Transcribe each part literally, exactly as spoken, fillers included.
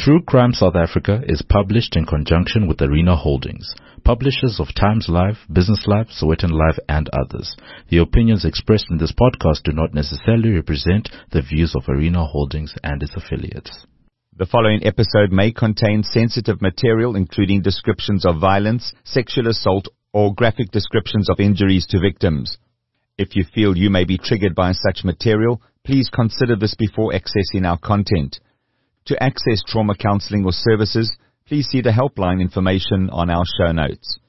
True Crime South Africa is published in conjunction with Arena Holdings, publishers of Times Live, Business Live, Sowetan Live, and others. The opinions expressed in this podcast do not necessarily represent the views of Arena Holdings and its affiliates. The following episode may contain sensitive material, including descriptions of violence, sexual assault, or graphic descriptions of injuries to victims. If you feel you may be triggered by such material, please consider this before accessing our content. To access trauma counseling or services, please see the helpline information on our show notes.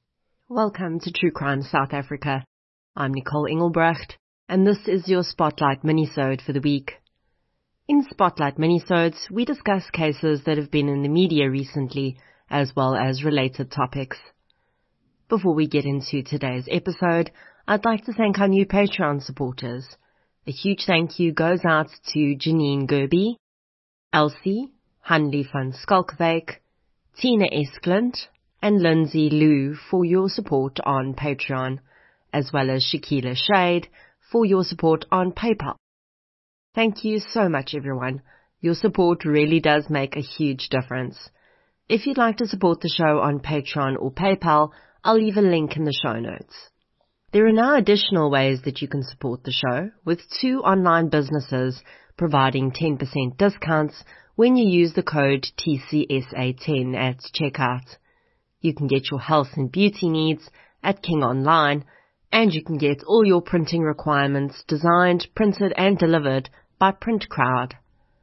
Welcome to True Crime South Africa. I'm Nicole Engelbrecht, and this is your Spotlight Minisode for the week. In Spotlight Minisodes, we discuss cases that have been in the media recently, as well as related topics. Before we get into today's episode, I'd like to thank our new Patreon supporters. A huge thank you goes out to Janine Gerby, Elsie, Hanley van Skalkwyk, Tina Esklund, and Lindsay Lou for your support on Patreon, as well as Shakila Shade for your support on PayPal. Thank you so much, everyone. Your support really does make a huge difference. If you'd like to support the show on Patreon or PayPal, I'll leave a link in the show notes. There are now additional ways that you can support the show, with two online businesses providing ten percent discounts when you use the code T C S A ten at checkout. You can get your health and beauty needs at King Online, and you can get all your printing requirements designed, printed, and delivered by PrintCrowd.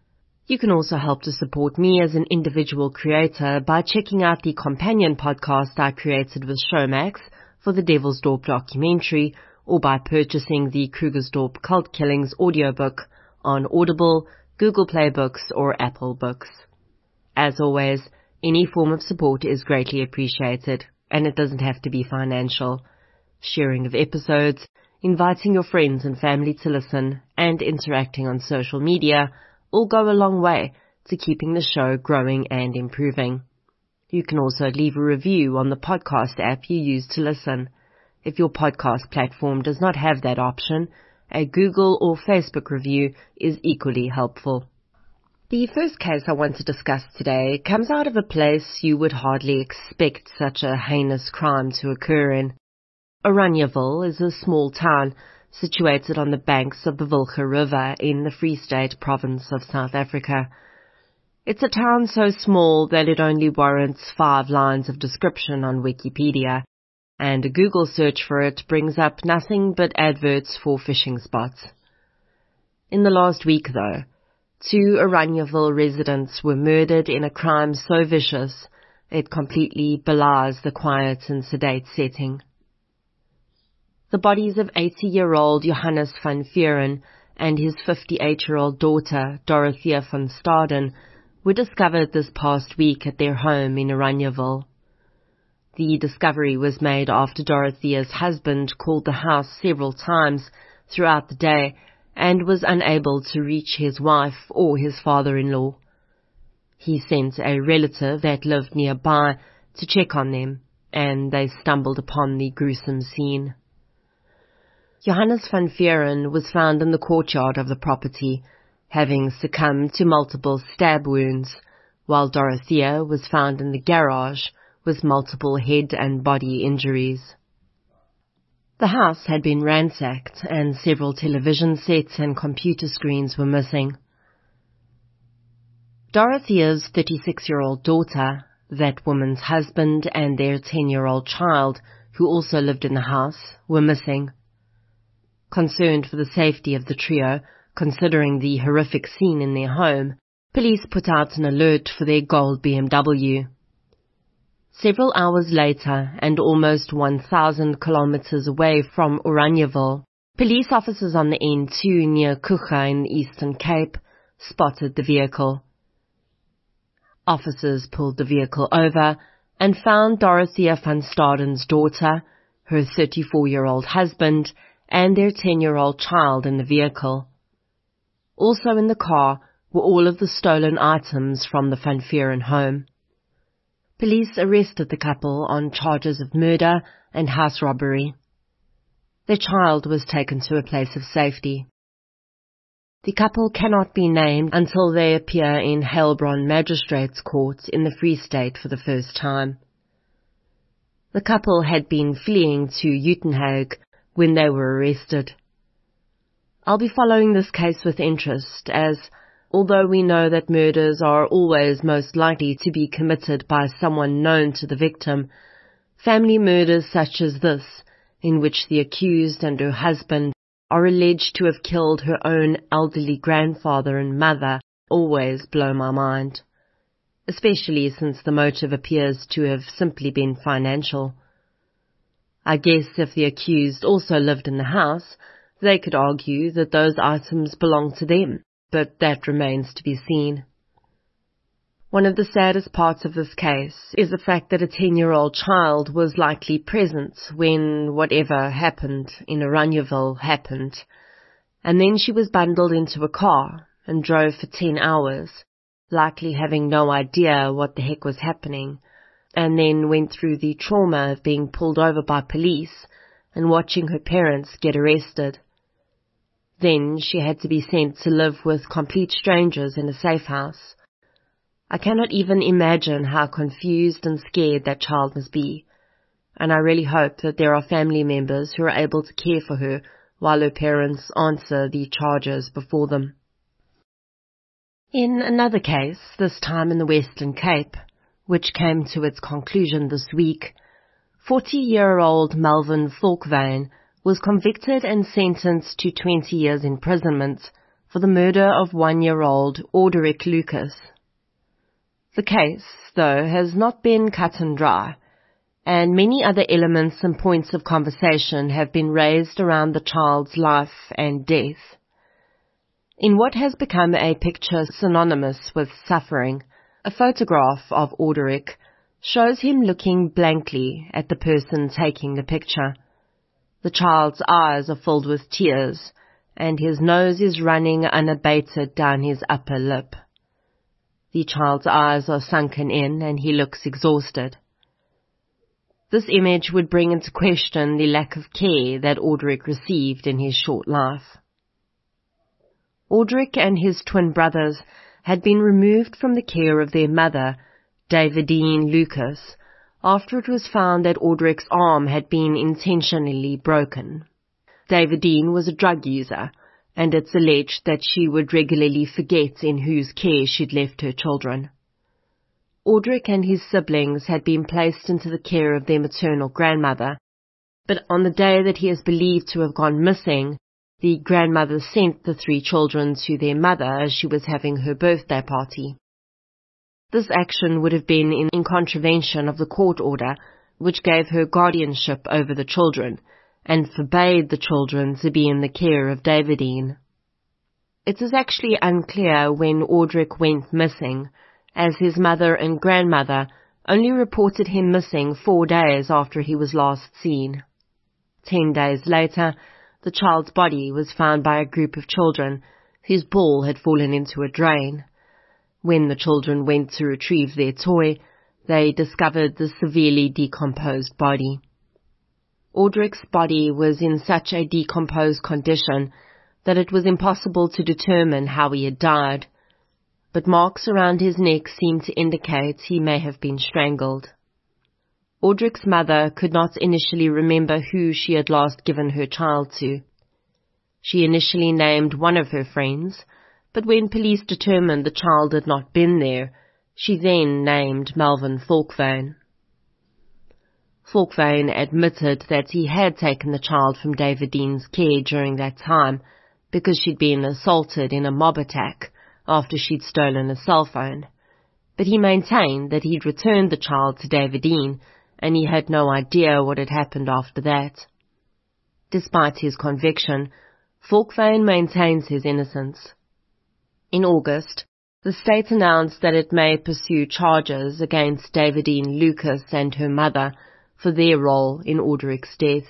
You can also help to support me as an individual creator by checking out the companion podcast I created with Showmax for the Devilsdorp documentary, or by purchasing the Krugersdorp Cult Killings audiobook on Audible, Google Play Books, or Apple Books. As always, any form of support is greatly appreciated, and it doesn't have to be financial. Sharing of episodes, inviting your friends and family to listen, and interacting on social media all go a long way to keeping the show growing and improving. You can also leave a review on the podcast app you use to listen. If your podcast platform does not have that option, a Google or Facebook review is equally helpful. The first case I want to discuss today comes out of a place you would hardly expect such a heinous crime to occur in. Oranieville is a small town situated on the banks of the Wilge River in the Free State province of South Africa. It's a town so small that it only warrants five lines of description on Wikipedia, and a Google search for it brings up nothing but adverts for fishing spots. In the last week, though, two Oranieville residents were murdered in a crime so vicious it completely belies the quiet and sedate setting. The bodies of eighty-year-old Johannes van Vuuren and his fifty-eight-year-old daughter, Dorothea van Staden, were discovered this past week at their home in Oranieville. The discovery was made after Dorothea's husband called the house several times throughout the day and was unable to reach his wife or his father-in-law. He sent a relative that lived nearby to check on them, and they stumbled upon the gruesome scene. Johannes van Vuuren was found in the courtyard of the property, having succumbed to multiple stab wounds, while Dorothea was found in the garage with multiple head and body injuries. The house had been ransacked, and several television sets and computer screens were missing. Dorothea's thirty-six-year-old daughter, that woman's husband, and their ten-year-old child, who also lived in the house, were missing. Concerned for the safety of the trio, considering the horrific scene in their home, police put out an alert for their gold B M W. Several hours later, and almost one thousand kilometers away from Oranieville, police officers on the N two near Kucha in the Eastern Cape spotted the vehicle. Officers pulled the vehicle over and found Dorothea van Staden's daughter, her thirty-four-year-old husband, and their ten-year-old child in the vehicle. Also in the car were all of the stolen items from the Van Vuuren home. Police arrested the couple on charges of murder and house robbery. Their child was taken to a place of safety. The couple cannot be named until they appear in Heilbronn Magistrates Court in the Free State for the first time. The couple had been fleeing to Uitenhage when they were arrested. I'll be following this case with interest, as although we know that murders are always most likely to be committed by someone known to the victim, family murders such as this, in which the accused and her husband are alleged to have killed her own elderly grandfather and mother, always blow my mind, especially since the motive appears to have simply been financial. I guess if the accused also lived in the house, they could argue that those items belonged to them, but that remains to be seen. One of the saddest parts of this case is the fact that a ten-year-old child was likely present when whatever happened in Oranieville happened, and then she was bundled into a car and drove for ten hours, likely having no idea what the heck was happening, and then went through the trauma of being pulled over by police and watching her parents get arrested. Then she had to be sent to live with complete strangers in a safe house. I cannot even imagine how confused and scared that child must be, and I really hope that there are family members who are able to care for her while her parents answer the charges before them. In another case, this time in the Western Cape, which came to its conclusion this week, forty-year-old Melvin Falkvane was convicted and sentenced to twenty years imprisonment for the murder of one-year-old Orderic Lucas. The case, though, has not been cut and dry, and many other elements and points of conversation have been raised around the child's life and death. In what has become a picture synonymous with suffering, a photograph of Orderic shows him looking blankly at the person taking the picture. The child's eyes are filled with tears, and his nose is running unabated down his upper lip. The child's eyes are sunken in, and he looks exhausted. This image would bring into question the lack of care that Orderic received in his short life. Orderic and his twin brothers had been removed from the care of their mother, Davidine Lucas, after it was found that Orderic's arm had been intentionally broken. Davidine was a drug user, and it's alleged that she would regularly forget in whose care she'd left her children. Orderic and his siblings had been placed into the care of their maternal grandmother, but on the day that he is believed to have gone missing, the grandmother sent the three children to their mother as she was having her birthday party. This action would have been in, in contravention of the court order, which gave her guardianship over the children, and forbade the children to be in the care of Davidine. It is actually unclear when Orderic went missing, as his mother and grandmother only reported him missing four days after he was last seen. Ten days later, the child's body was found by a group of children whose ball had fallen into a drain. When the children went to retrieve their toy, they discovered the severely decomposed body. Orderic's body was in such a decomposed condition that it was impossible to determine how he had died, but marks around his neck seemed to indicate he may have been strangled. Orderic's mother could not initially remember who she had last given her child to. She initially named one of her friends, but when police determined the child had not been there, she then named Melvin Falkvane. Falkvane admitted that he had taken the child from Davidine's care during that time because she'd been assaulted in a mob attack after she'd stolen a cell phone, but he maintained that he'd returned the child to Davidine and he had no idea what had happened after that. Despite his conviction, Falkvane maintains his innocence. In August, the state announced that it may pursue charges against Davidine Lucas and her mother for their role in Orderic's death.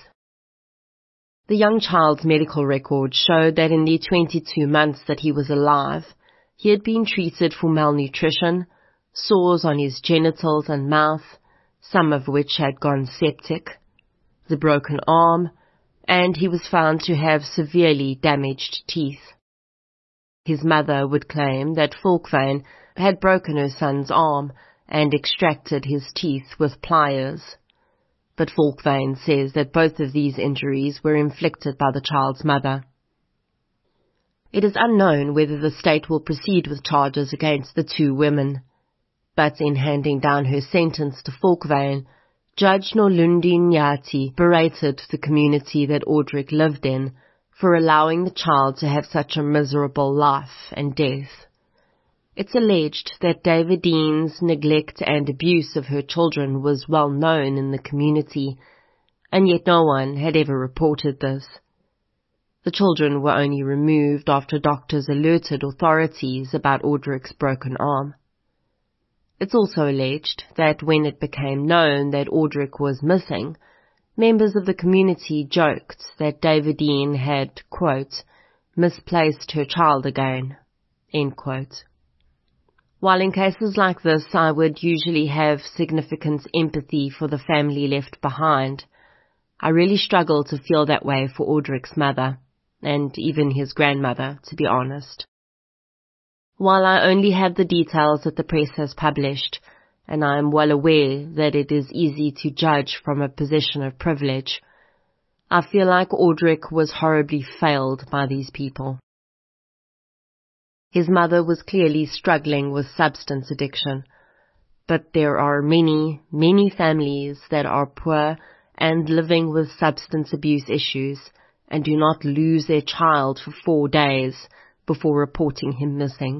The young child's medical records showed that in the twenty-two months that he was alive, he had been treated for malnutrition, sores on his genitals and mouth, some of which had gone septic, the broken arm, and he was found to have severely damaged teeth. His mother would claim that Volkwyn had broken her son's arm and extracted his teeth with pliers. But Volkwyn says that both of these injuries were inflicted by the child's mother. It is unknown whether the state will proceed with charges against the two women. But in handing down her sentence to Volkwyn, Judge Nolundi Nyati berated the community that Audric lived in for allowing the child to have such a miserable life and death. It's alleged that Davidine's neglect and abuse of her children was well known in the community, and yet no one had ever reported this. The children were only removed after doctors alerted authorities about Audric's broken arm. It's also alleged that when it became known that Audric was missing, members of the community joked that Davidine had, quote, misplaced her child again, end quote. While in cases like this I would usually have significant empathy for the family left behind, I really struggle to feel that way for Audric's mother, and even his grandmother, to be honest. While I only have the details that the press has published, and I am well aware that it is easy to judge from a position of privilege, I feel like Audric was horribly failed by these people. His mother was clearly struggling with substance addiction, but there are many, many families that are poor and living with substance abuse issues and do not lose their child for four days before reporting him missing.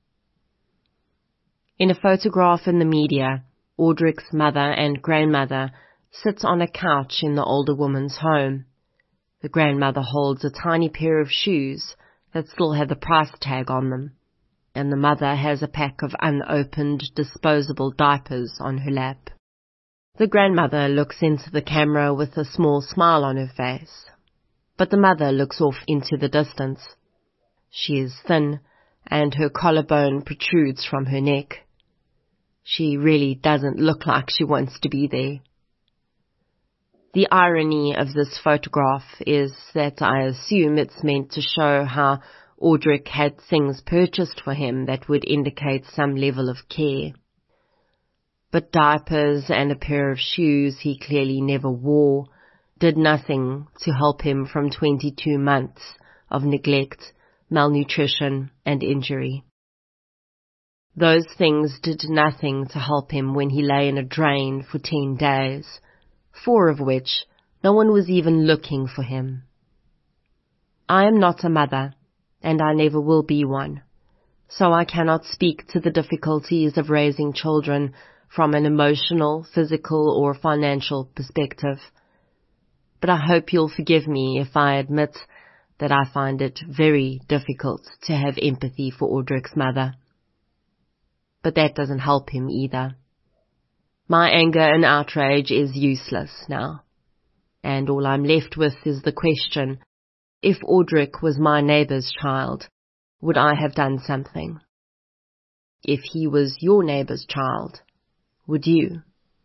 In a photograph in the media, Audric's mother and grandmother sit on a couch in the older woman's home. The grandmother holds a tiny pair of shoes that still have the price tag on them, and the mother has a pack of unopened disposable diapers on her lap. The grandmother looks into the camera with a small smile on her face, but the mother looks off into the distance. She is thin, and her collarbone protrudes from her neck. She really doesn't look like she wants to be there. The irony of this photograph is that I assume it's meant to show how Audric had things purchased for him that would indicate some level of care. But diapers and a pair of shoes he clearly never wore did nothing to help him from twenty-two months of neglect, malnutrition, and injury. Those things did nothing to help him when he lay in a drain for ten days, four of which no one was even looking for him. I am not a mother, and I never will be one, so I cannot speak to the difficulties of raising children from an emotional, physical, or financial perspective. But I hope you'll forgive me if I admit that I find it very difficult to have empathy for Audric's mother. But that doesn't help him either. My anger and outrage is useless now, and all I'm left with is the question, if Audric was my neighbour's child, would I have done something? If he was your neighbour's child, would you?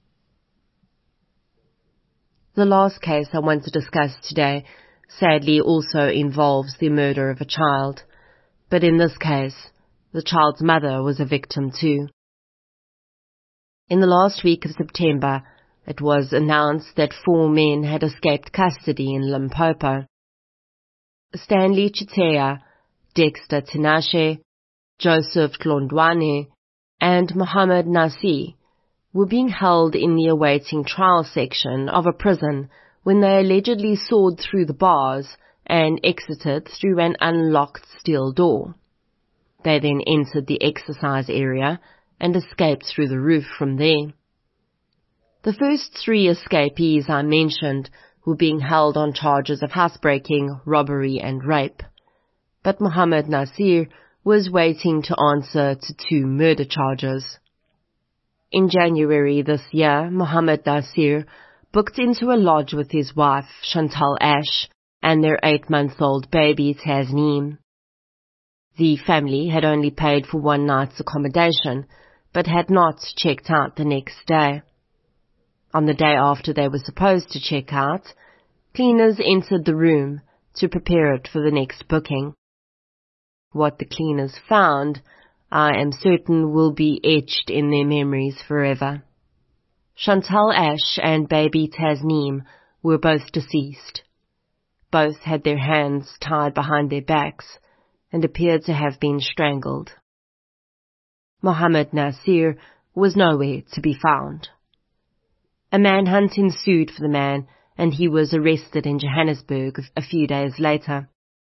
The last case I want to discuss today sadly also involves the murder of a child, but in this case, the child's mother was a victim too. In the last week of September, it was announced that four men had escaped custody in Limpopo. Stanley Chitea, Dexter Tinashe, Joseph Tlondwane, and Mohammed Nasir were being held in the awaiting trial section of a prison when they allegedly soared through the bars and exited through an unlocked steel door. They then entered the exercise area and escaped through the roof from there. The first three escapees I mentioned were being held on charges of housebreaking, robbery and rape, but Mohammed Nasir was waiting to answer to two murder charges. In January this year, Mohammed Nasir booked into a lodge with his wife, Chantal Ash, and their eight-month-old baby, Tasneem. The family had only paid for one night's accommodation, but had not checked out the next day. On the day after they were supposed to check out, cleaners entered the room to prepare it for the next booking. What the cleaners found, I am certain, will be etched in their memories forever. Chantal Ash and baby Tasneem were both deceased. Both had their hands tied behind their backs and appeared to have been strangled. Mohammed Nasir was nowhere to be found. A manhunt ensued for the man, and he was arrested in Johannesburg a few days later.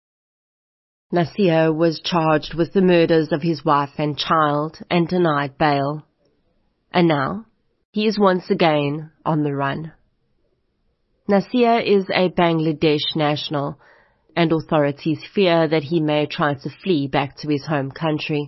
Nasir was charged with the murders of his wife and child and denied bail. And now, he is once again on the run. Nasir is a Bangladesh national, and authorities fear that he may try to flee back to his home country.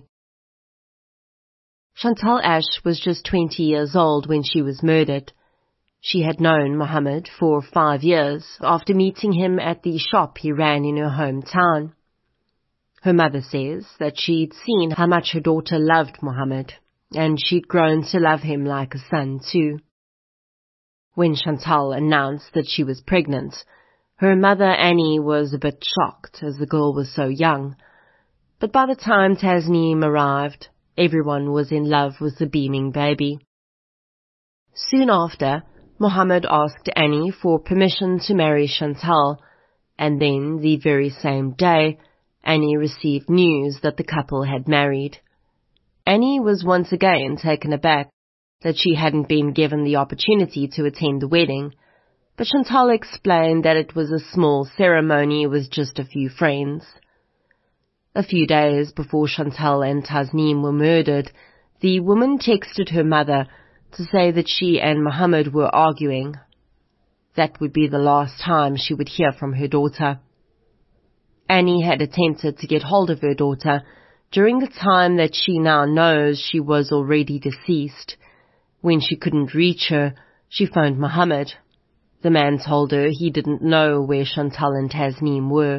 Chantal Ash was just twenty years old when she was murdered. She had known Mohammed for five years after meeting him at the shop he ran in her hometown. Her mother says that she'd seen how much her daughter loved Mohammed, and she'd grown to love him like a son too. When Chantal announced that she was pregnant, her mother Annie was a bit shocked as the girl was so young. But by the time Tasneem arrived, everyone was in love with the beaming baby. Soon after, Mohammed asked Annie for permission to marry Chantal, and then, the very same day, Annie received news that the couple had married. Annie was once again taken aback that she hadn't been given the opportunity to attend the wedding, but Chantal explained that it was a small ceremony with just a few friends. A few days before Chantal and Tasneem were murdered, the woman texted her mother to say that she and Mohammed were arguing. That would be the last time she would hear from her daughter. Annie had attempted to get hold of her daughter during the time that she now knows she was already deceased. When she couldn't reach her, she phoned Mohammed. The man told her he didn't know where Chantal and Tasneem were.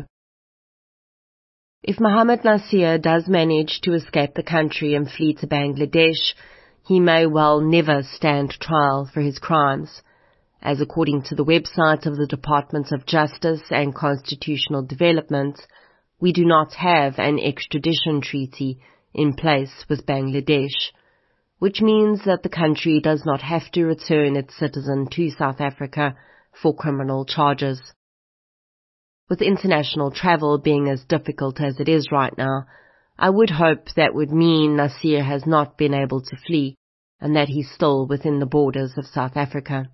If Mohammed Nasir does manage to escape the country and flee to Bangladesh, he may well never stand trial for his crimes, as according to the website of the Department of Justice and Constitutional Development, we do not have an extradition treaty in place with Bangladesh, which means that the country does not have to return its citizen to South Africa for criminal charges. With international travel being as difficult as it is right now, I would hope that would mean Nasir has not been able to flee and that he's still within the borders of South Africa.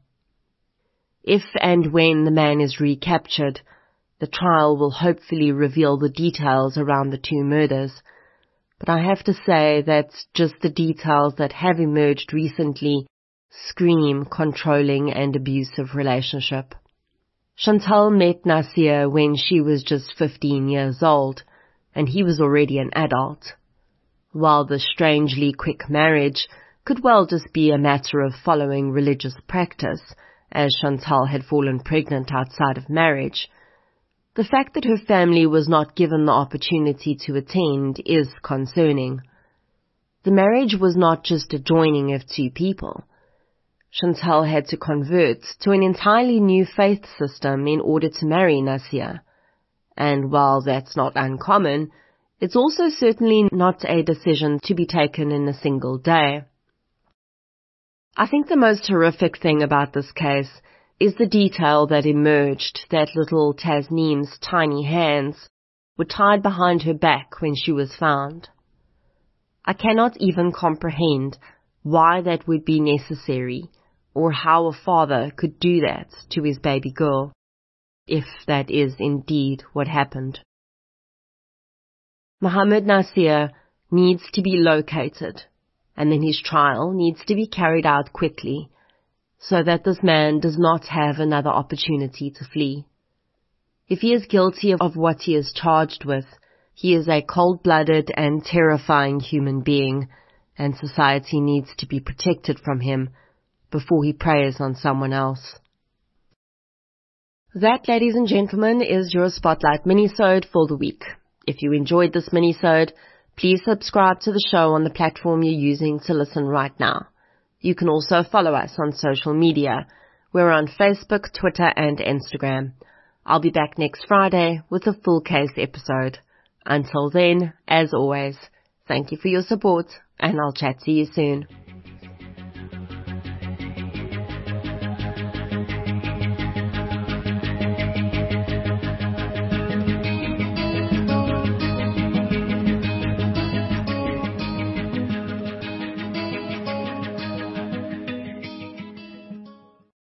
If and when the man is recaptured, the trial will hopefully reveal the details around the two murders, but I have to say that just the details that have emerged recently scream controlling and abusive relationship. Chantal met Nasir when she was just fifteen years old, and he was already an adult. While the strangely quick marriage could well just be a matter of following religious practice, as Chantal had fallen pregnant outside of marriage, the fact that her family was not given the opportunity to attend is concerning. The marriage was not just a joining of two people. Chantal had to convert to an entirely new faith system in order to marry Nasir. And while that's not uncommon, it's also certainly not a decision to be taken in a single day. I think the most horrific thing about this case is the detail that emerged that little Tasneem's tiny hands were tied behind her back when she was found. I cannot even comprehend why that would be necessary, or how a father could do that to his baby girl, if that is indeed what happened. Mohammed Nasir needs to be located, and then his trial needs to be carried out quickly, so that this man does not have another opportunity to flee. If he is guilty of what he is charged with, he is a cold-blooded and terrifying human being, and society needs to be protected from him before he preys on someone else. That, ladies and gentlemen, is your Spotlight minisode for the week. If you enjoyed this minisode, please subscribe to the show on the platform you're using to listen right now. You can also follow us on social media. We're on Facebook, Twitter, and Instagram. I'll be back next Friday with a full case episode. Until then, as always, thank you for your support, and I'll chat to you soon.